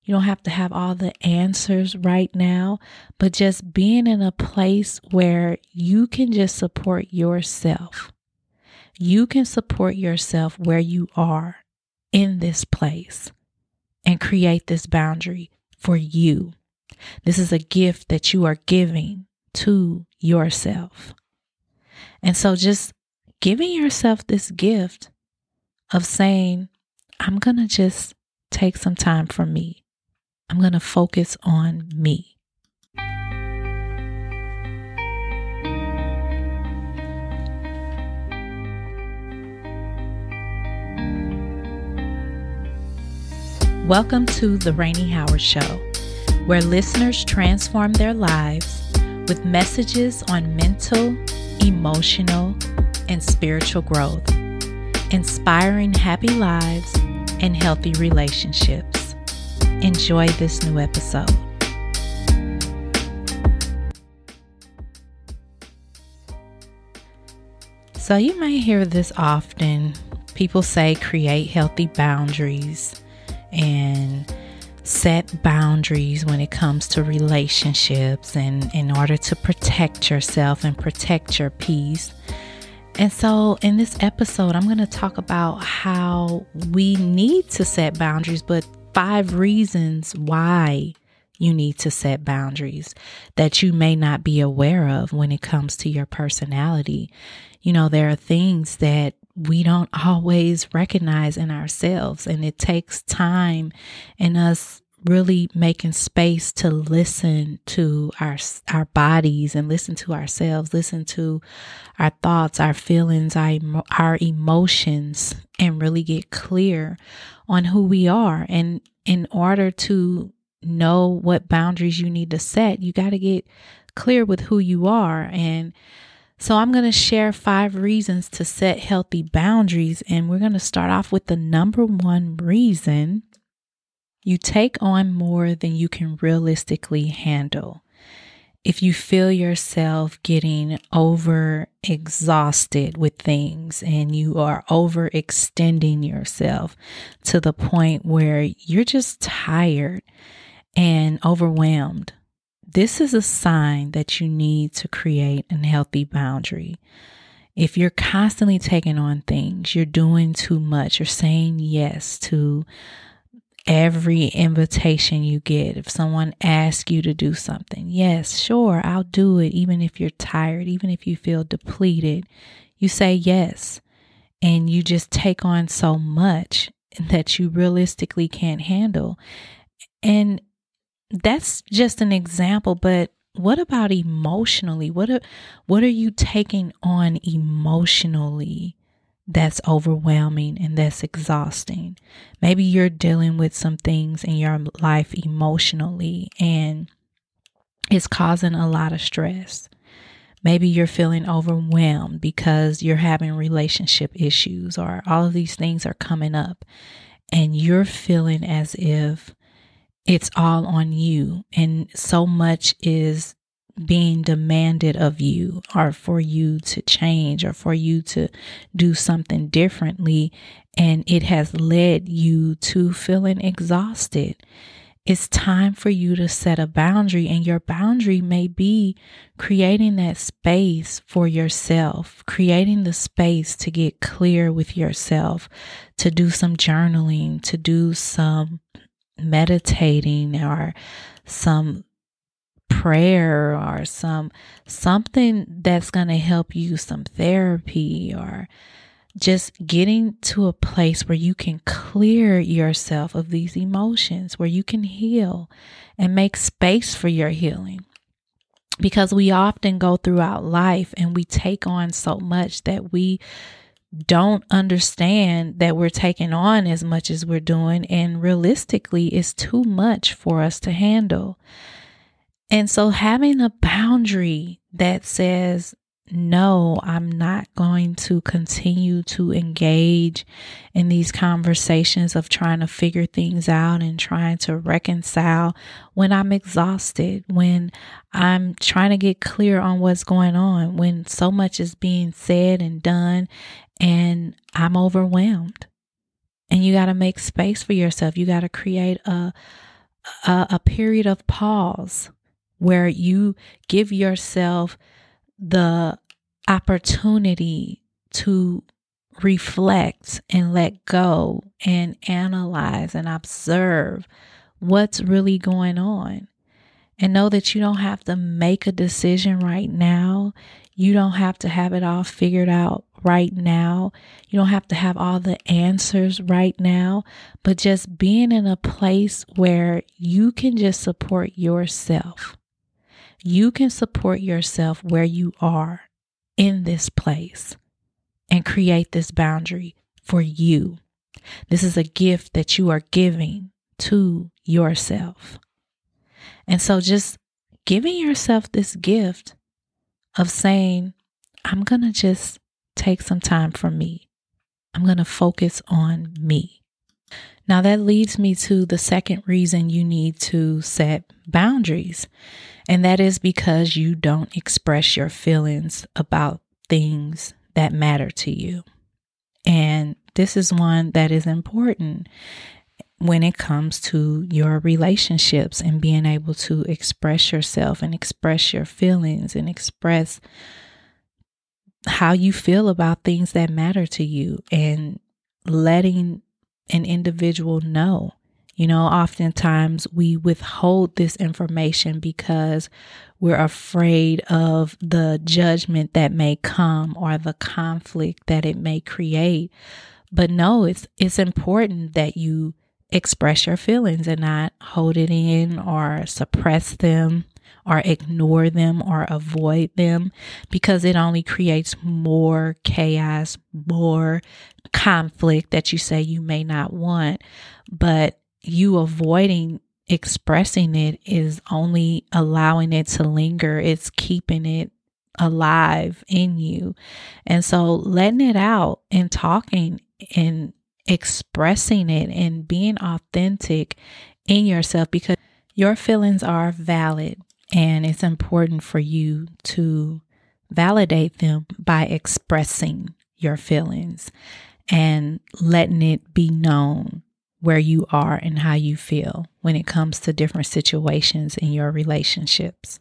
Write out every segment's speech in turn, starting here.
You don't have to have all the answers right now, but just being in a place where you can just support yourself. You can support yourself where you are in this place and create this boundary for you. This is a gift that you are giving to yourself. And so just giving yourself this gift of saying, I'm going to just take some time for me. I'm going to focus on me. Welcome to The Rainey Howard Show, where listeners transform their lives with messages on mental, emotional, and spiritual growth, inspiring happy lives and healthy relationships. Enjoy this new episode. So you may hear this often. People say create healthy boundaries and set boundaries when it comes to relationships and in order to protect yourself and protect your peace. And so in this episode, I'm going to talk about how we need to set boundaries, but 5 reasons why you need to set boundaries that you may not be aware of when it comes to your personality. You know, there are things that we don't always recognize in ourselves, and it takes time and us really making space to listen to our bodies and listen to ourselves, listen to our thoughts, our feelings, our emotions, and really get clear on who we are. And in order to know what boundaries you need to set, you got to get clear with who you are. And so I'm going to share 5 reasons to set healthy boundaries. And we're going to start off with the number 1 reason. You take on more than you can realistically handle. If you feel yourself getting over exhausted with things and you are overextending yourself to the point where you're just tired and overwhelmed, this is a sign that you need to create a healthy boundary. If you're constantly taking on things, you're doing too much, you're saying yes to every invitation you get. If someone asks you to do something, yes, sure, I'll do it. Even if you're tired, even if you feel depleted, you say yes. And you just take on so much that you realistically can't handle. And that's just an example, but what about emotionally? What are you taking on emotionally that's overwhelming and that's exhausting? Maybe you're dealing with some things in your life emotionally and it's causing a lot of stress. Maybe you're feeling overwhelmed because you're having relationship issues or all of these things are coming up and you're feeling as if it's all on you and so much is being demanded of you or for you to change or for you to do something differently, and it has led you to feeling exhausted. It's time for you to set a boundary, and your boundary may be creating that space for yourself, creating the space to get clear with yourself, to do some journaling, to do some meditating or some prayer or something that's going to help you, some therapy, or just getting to a place where you can clear yourself of these emotions, where you can heal and make space for your healing. Because we often go throughout life and we take on so much that we don't understand that we're taking on as much as we're doing, and realistically it's too much for us to handle. And so having a boundary that says, no, I'm not going to continue to engage in these conversations of trying to figure things out and trying to reconcile when I'm exhausted, when I'm trying to get clear on what's going on, when so much is being said and done and I'm overwhelmed. And you got to make space for yourself. You got to create a a period of pause where you give yourself the opportunity to reflect and let go and analyze and observe what's really going on. And know that you don't have to make a decision right now. You don't have to have it all figured out right now. You don't have to have all the answers right now, but just being in a place where you can just support yourself. You can support yourself where you are in this place and create this boundary for you. This is a gift that you are giving to yourself. And so just giving yourself this gift of saying, I'm going to just take some time for me. I'm going to focus on me. Now that leads me to the second reason you need to set boundaries. And that is because you don't express your feelings about things that matter to you. And this is one that is important when it comes to your relationships and being able to express yourself and express your feelings and express how you feel about things that matter to you and letting an individual know. You know, oftentimes we withhold this information because we're afraid of the judgment that may come or the conflict that it may create. But no, it's important that you express your feelings and not hold it in or suppress them or ignore them or avoid them, because it only creates more chaos, more conflict that you say you may not want. But you avoiding expressing it is only allowing it to linger. It's keeping it alive in you. And so letting it out and talking and expressing it and being authentic in yourself, because your feelings are valid and it's important for you to validate them by expressing your feelings and letting it be known where you are and how you feel when it comes to different situations in your relationships.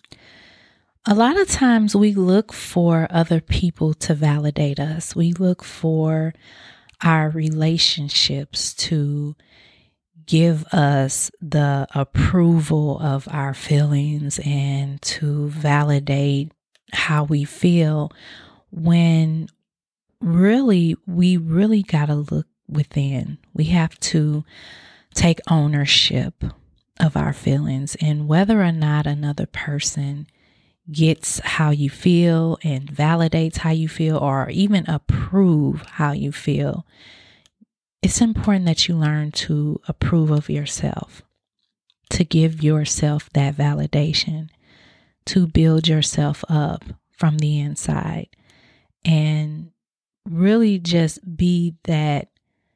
A lot of times we look for other people to validate us. We look for our relationships to give us the approval of our feelings and to validate how we feel, when really we got to look within. We have to take ownership of our feelings, and whether or not another person gets how you feel and validates how you feel or even approve how you feel, it's important that you learn to approve of yourself, to give yourself that validation, to build yourself up from the inside, and really just be that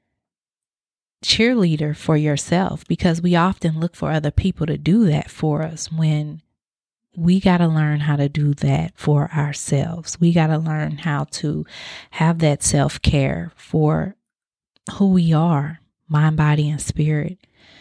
cheerleader for yourself, because we often look for other people to do that for us when we got to learn how to do that for ourselves. We got to learn how to have that self-care for who we are, mind, body, and spirit,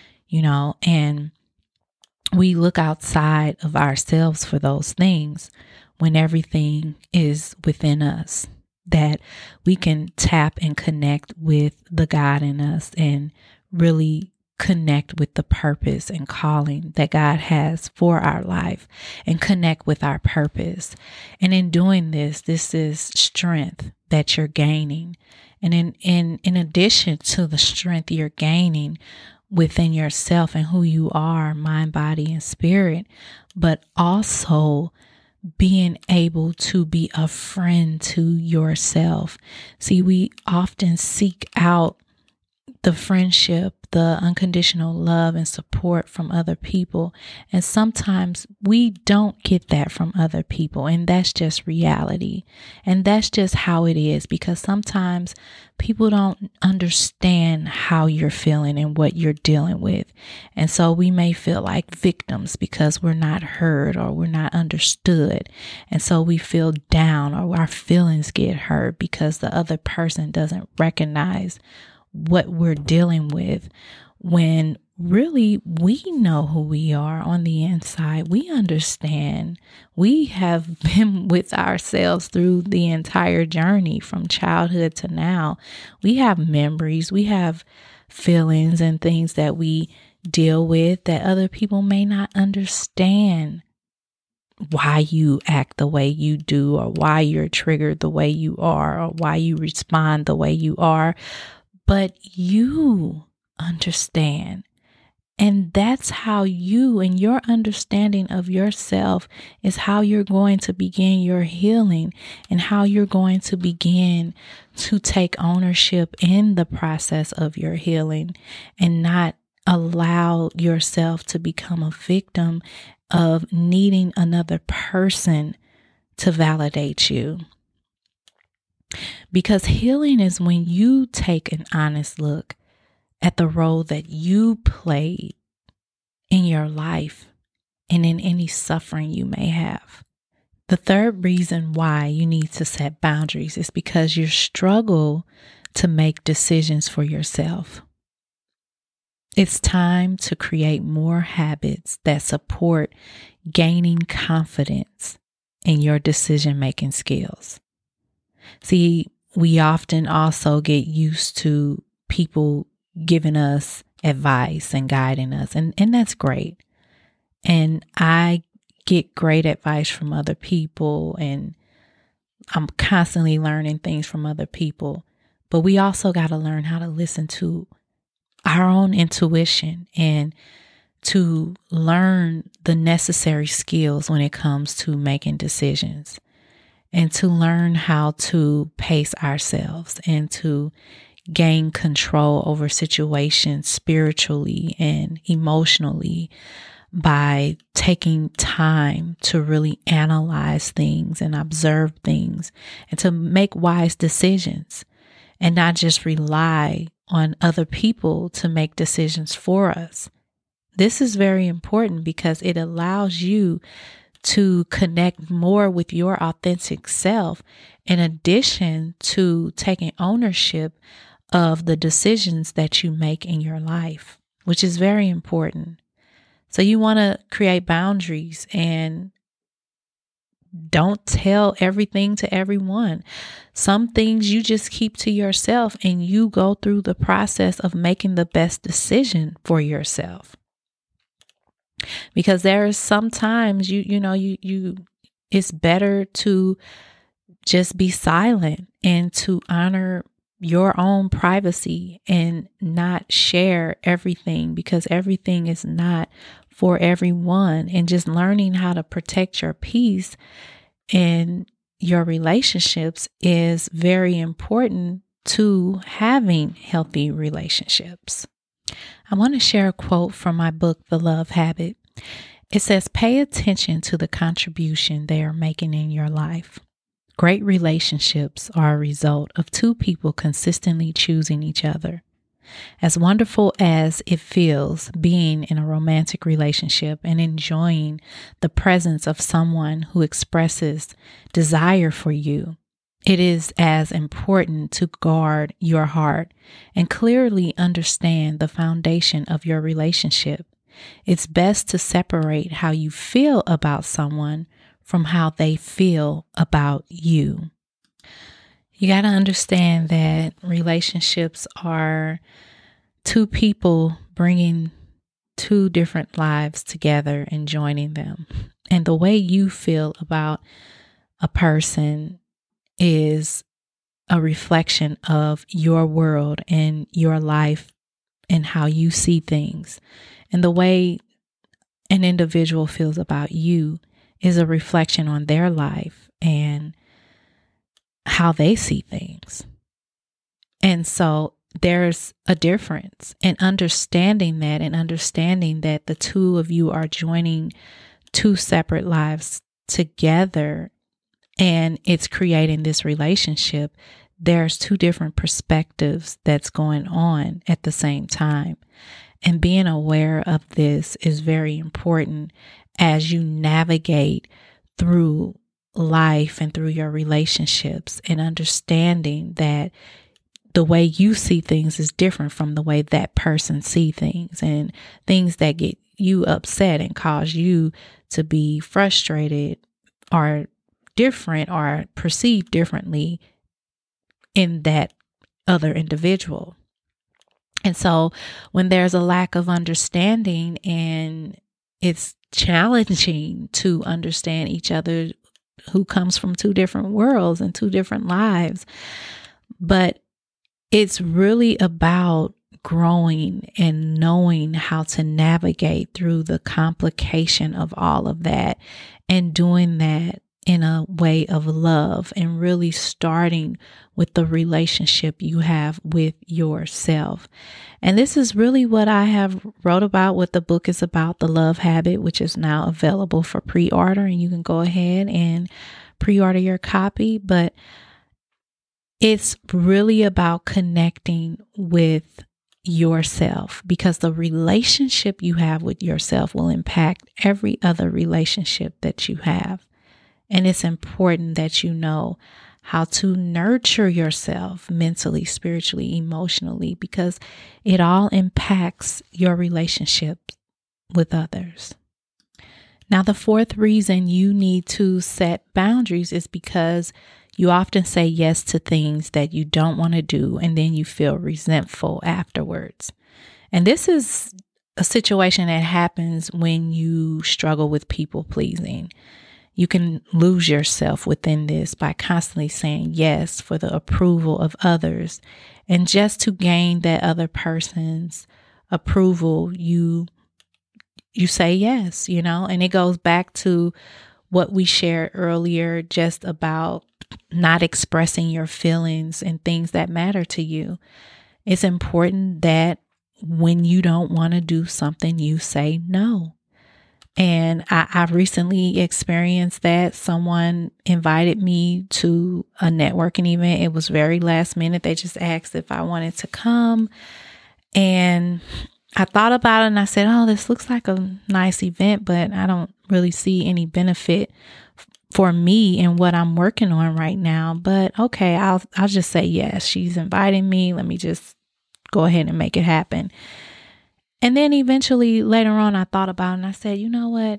and we look outside of ourselves for those things when everything is within us, that we can tap and connect with the God in us and really connect with the purpose and calling that God has for our life and connect with our purpose. And in doing this is strength that you're gaining. And in addition to the strength you're gaining within yourself and who you are, mind, body, and spirit, but also being able to be a friend to yourself. See, we often seek out the friendship, the unconditional love and support from other people. And sometimes we don't get that from other people. And that's just reality. And that's just how it is, because sometimes people don't understand how you're feeling and what you're dealing with. And so we may feel like victims because we're not heard or we're not understood. And so we feel down, or our feelings get hurt because the other person doesn't recognize what we're dealing with, when really, we know who we are on the inside. We understand. We have been with ourselves through the entire journey from childhood to now. We have memories. We have feelings and things that we deal with that other people may not understand why you act the way you do, or why you're triggered the way you are, or why you respond the way you are. But you understand. And that's how you and your understanding of yourself is how you're going to begin your healing, and how you're going to begin to take ownership in the process of your healing, and not allow yourself to become a victim of needing another person to validate you. Because healing is when you take an honest look at the role that you played in your life and in any suffering you may have. The third reason why you need to set boundaries is because you struggle to make decisions for yourself. It's time to create more habits that support gaining confidence in your decision-making skills. See, we often also get used to people giving us advice and guiding us, and that's great. And I get great advice from other people, and I'm constantly learning things from other people. But we also got to learn how to listen to our own intuition and to learn the necessary skills when it comes to making decisions, and to learn how to pace ourselves and to gain control over situations spiritually and emotionally by taking time to really analyze things and observe things, and to make wise decisions, and not just rely on other people to make decisions for us. This is very important because it allows you to connect more with your authentic self, in addition to taking ownership of the decisions that you make in your life, which is very important. So you want to create boundaries, and don't tell everything to everyone. Some things you just keep to yourself, and you go through the process of making the best decision for yourself. Because there is sometimes you it's better to just be silent and to honor your own privacy and not share everything, because everything is not for everyone. And just learning how to protect your peace in your relationships is very important to having healthy relationships. I want to share a quote from my book, The Love Habit. It says, "Pay attention to the contribution they are making in your life. Great relationships are a result of two people consistently choosing each other. As wonderful as it feels being in a romantic relationship and enjoying the presence of someone who expresses desire for you, it is as important to guard your heart and clearly understand the foundation of your relationship. It's best to separate how you feel about someone from how they feel about you." You got to understand that relationships are two people bringing two different lives together and joining them. And the way you feel about a person is a reflection of your world and your life and how you see things. And the way an individual feels about you is a reflection on their life and how they see things. And so there's a difference in understanding that, and understanding that the two of you are joining two separate lives together, and it's creating this relationship. There's two different perspectives that's going on at the same time. And being aware of this is very important as you navigate through life and through your relationships, and understanding that the way you see things is different from the way that person see things, and things that get you upset and cause you to be frustrated are different or perceived differently in that other individual. And so when there's a lack of understanding and it's challenging to understand each other who comes from two different worlds and two different lives, but it's really about growing and knowing how to navigate through the complication of all of that, and doing that in a way of love, and really starting with the relationship you have with yourself. And this is really what I have wrote about, what the book is about, The Love Habit, which is now available for pre-order, and you can go ahead and pre-order your copy. But it's really about connecting with yourself, because the relationship you have with yourself will impact every other relationship that you have. And it's important that you know how to nurture yourself mentally, spiritually, emotionally, because it all impacts your relationship with others. Now, the fourth reason you need to set boundaries is because you often say yes to things that you don't want to do, and then you feel resentful afterwards. And this is a situation that happens when you struggle with people pleasing. You can lose yourself within this by constantly saying yes for the approval of others. And just to gain that other person's approval, you say yes, and it goes back to what we shared earlier, just about not expressing your feelings and things that matter to you. It's important that when you don't want to do something, you say no. And I've recently experienced that. Someone invited me to a networking event. It was very last minute. They just asked if I wanted to come. And I thought about it and I said, oh, this looks like a nice event, but I don't really see any benefit for me and what I'm working on right now. But okay, I'll just say yes. She's inviting me. Let me just go ahead and make it happen. And then eventually later on, I thought about it and I said, you know what?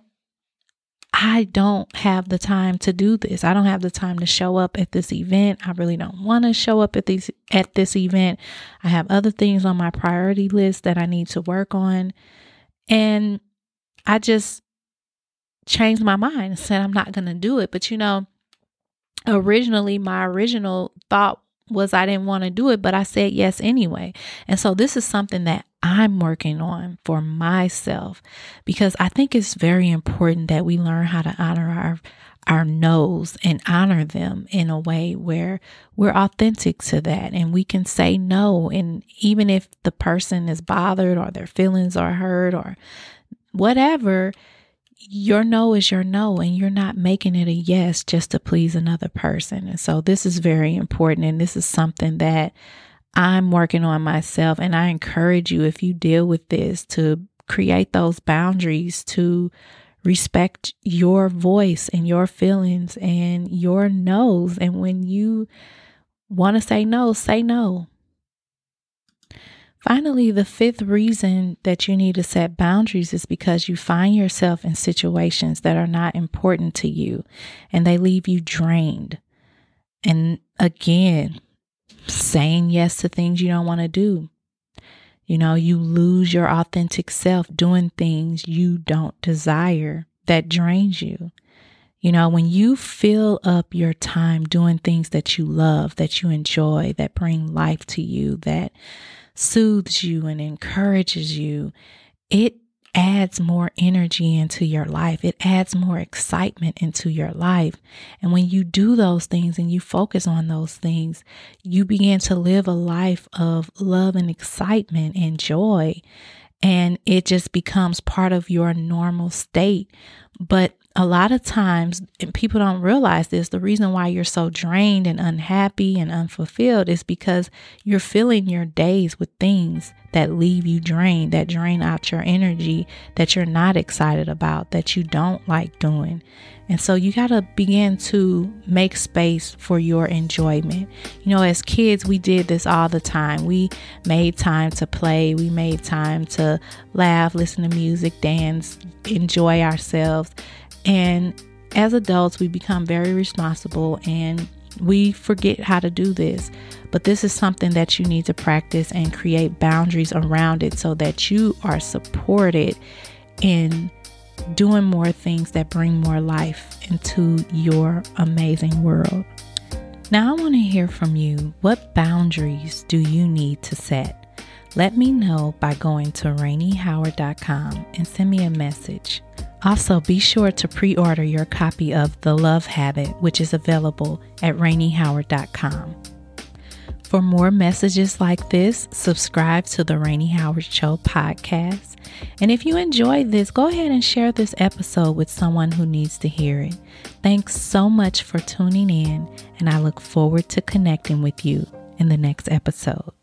I don't have the time to do this. I don't have the time to show up at this event. I really don't want to show up at this event. I have other things on my priority list that I need to work on. And I just changed my mind and said, I'm not going to do it. But originally my original thought was I didn't want to do it, but I said yes anyway. And so this is something that I'm working on for myself, because I think it's very important that we learn how to honor our no's and honor them in a way where we're authentic to that, and we can say no. And even if the person is bothered or their feelings are hurt or whatever, your no is your no, and you're not making it a yes just to please another person. And so this is very important. And this is something that I'm working on myself. And I encourage you, if you deal with this, to create those boundaries, to respect your voice and your feelings and your no's. And when you want to say no, say no. Finally, the fifth reason that you need to set boundaries is because you find yourself in situations that are not important to you and they leave you drained. And again, saying yes to things you don't want to do. You lose your authentic self doing things you don't desire that drains you. When you fill up your time doing things that you love, that you enjoy, that bring life to you, that soothes you and encourages you, it adds more energy into your life. It adds more excitement into your life. And when you do those things and you focus on those things, you begin to live a life of love and excitement and joy. And it just becomes part of your normal state But a lot of times, and people don't realize this, the reason why you're so drained and unhappy and unfulfilled is because you're filling your days with things that leave you drained, that drain out your energy, that you're not excited about, that you don't like doing. And so you got to begin to make space for your enjoyment. You know, as kids, we did this all the time. We made time to play. We made time to laugh, listen to music, dance, enjoy ourselves. And as adults, we become very responsible and we forget how to do this. But this is something that you need to practice and create boundaries around it so that you are supported in doing more things that bring more life into your amazing world. Now, I want to hear from you. What boundaries do you need to set? Let me know by going to RainieHoward.com and send me a message. Also, be sure to pre-order your copy of The Love Habit, which is available at RainieHoward.com. For more messages like this, subscribe to the Rainie Howard Show podcast. And if you enjoyed this, go ahead and share this episode with someone who needs to hear it. Thanks so much for tuning in, and I look forward to connecting with you in the next episode.